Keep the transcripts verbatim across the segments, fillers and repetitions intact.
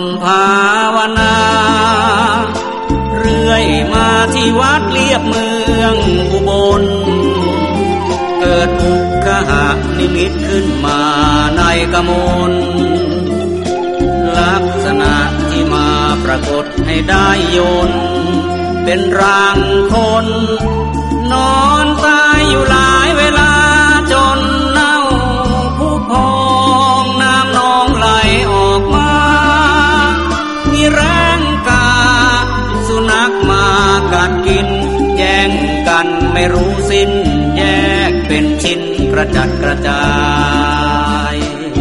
มภาวนาเรื่อยมาที่วัดเลียบเมืองอุบลเกิดอุกขหนิมิตขึ้นมาในกมลลักษณะที่มาปรากฏให้ได้ยนเป็นร่างคนนอนตายอยู่หลายเวลาจนเน่าผุพองน้ำนองไหลออกมามีแรงกาสุนัขมากัดกินแย่งกันไม่รู้สิ้นแยกเป็นชิ้นกระจัดกระจาย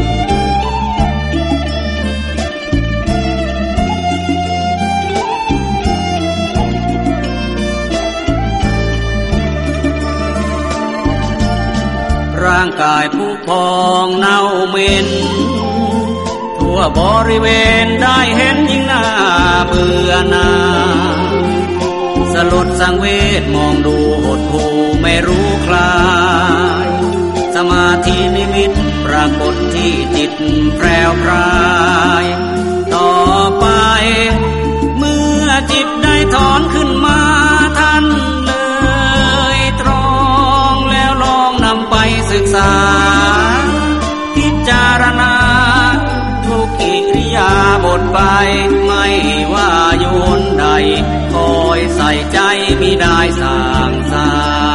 ร่างกายผุพองเน่าเหม็นทั่วบริเวณได้เห็นยิ่งน่าเบื่อหน่ายสลดสังเวชมองดูหดหู่ไม่รู้คลายสมาธินิมิตปรากฏที่จิตแพรวพรายต่อไปเมื่อจิตได้ถอนขึ้นมาท่านเลยตรองแล้วลองนำไปศึกษาพิจารณาทุกอิริยาบถไปไม่ว่าโยนใดคอยใส่ใจมิได้สร้างสา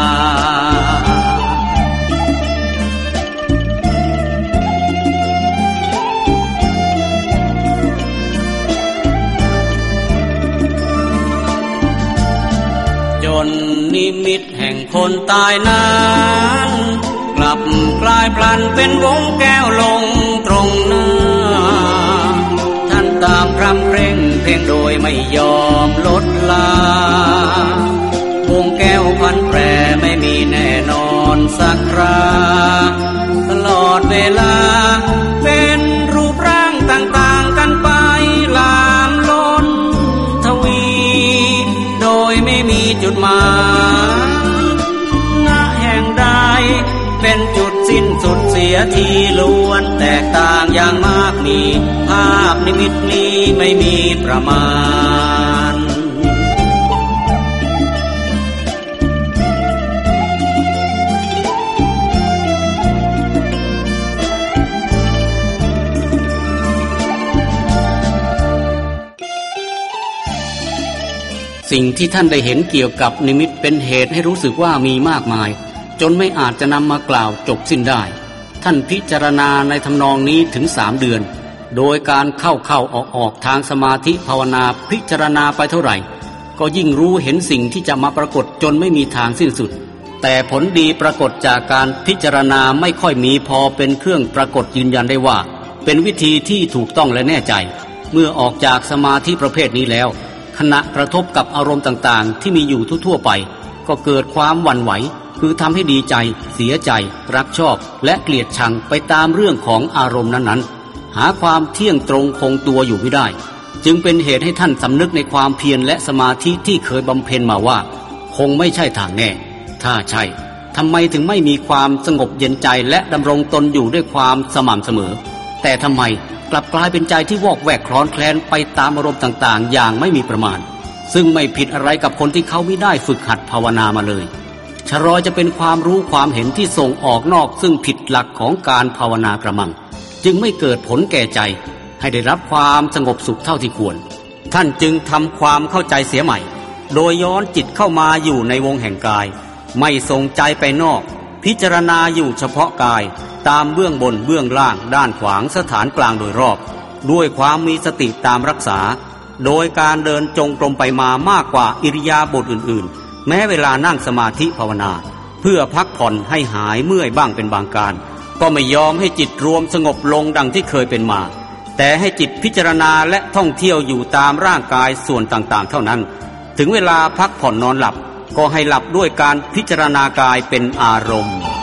จนนิมิตแห่งคนตายนั้นกลับกลายพลันเป็นวงแก้วลงตรงหน้าท่านตามพร่ำเพร่งเพ่งโดยไม่ยอมลดลาวงแก้วพันแปรไม่มีแน่นอนสักคราตลอดเวลาเป็นรูปร่างต่างๆกันไปลามล้นทวีโดยไม่มีจุดหมายณแห่งใดเป็นจุดสิ้นสุดเสียทีล้วนแตกต่างอย่างมากมีภาพนิมิตนี้ไม่มีประมาณสิ่งที่ท่านได้เห็นเกี่ยวกับนิมิตเป็นเหตุให้รู้สึกว่ามีมากมายจนไม่อาจจะนำมากล่าวจบสิ้นได้ท่านพิจารณาในทำนองนี้ถึงสามเดือนโดยการเข้าเข้าออกออกทางสมาธิภาวนาพิจารณาไปเท่าไหร่ก็ยิ่งรู้เห็นสิ่งที่จะมาปรากฏจนไม่มีทางสิ้นสุดแต่ผลดีปรากฏจากการพิจารณาไม่ค่อยมีพอเป็นเครื่องปรากฏยืนยันได้ว่าเป็นวิธีที่ถูกต้องและแน่ใจเมื่อออกจากสมาธิประเภทนี้แล้วขณะกระทบกับอารมณ์ต่างๆที่มีอยู่ทั่วๆไปก็เกิดความหวั่นไหวคือทำให้ดีใจเสียใจรักชอบและเกลียดชังไปตามเรื่องของอารมณ์นั้นๆหาความเที่ยงตรงคงตัวอยู่ไม่ได้จึงเป็นเหตุให้ท่านสำนึกในความเพียรและสมาธิที่เคยบำเพ็ญมาว่าคงไม่ใช่ทางแน่ถ้าใช่ทำไมถึงไม่มีความสงบเย็นใจและดำรงตนอยู่ด้วยความสม่ำเสมอแต่ทำไมกลับกลายเป็นใจที่วอกแวกคลอนแคลนไปตามอารมณ์ต่างๆอย่างไม่มีประมาณซึ่งไม่ผิดอะไรกับคนที่เขาไม่ได้ฝึกหัดภาวนามาเลยชะรอยจะเป็นความรู้ความเห็นที่ส่งออกนอกซึ่งผิดหลักของการภาวนากระมังจึงไม่เกิดผลแก่ใจให้ได้รับความสงบสุขเท่าที่ควรท่านจึงทำความเข้าใจเสียใหม่โดยย้อนจิตเข้ามาอยู่ในวงแห่งกายไม่ส่งใจไปนอกพิจารณาอยู่เฉพาะกายตามเบื้องบนเบื้องล่างด้านขวางสถานกลางโดยรอบด้วยความมีสติตามรักษาโดยการเดินจงกรมไปมามากกว่าอิริยาบถอื่นๆแม้เวลานั่งสมาธิภาวนาเพื่อพักผ่อนให้หายเมื่อยบ้างเป็นบางการก็ไม่ยอมให้จิตรวมสงบลงดังที่เคยเป็นมาแต่ให้จิตพิจารณาและท่องเที่ยวอยู่ตามร่างกายส่วนต่างๆเท่านั้นถึงเวลาพักผ่อนนอนหลับก็ให้หลับด้วยการพิจารณากายเป็นอารมณ์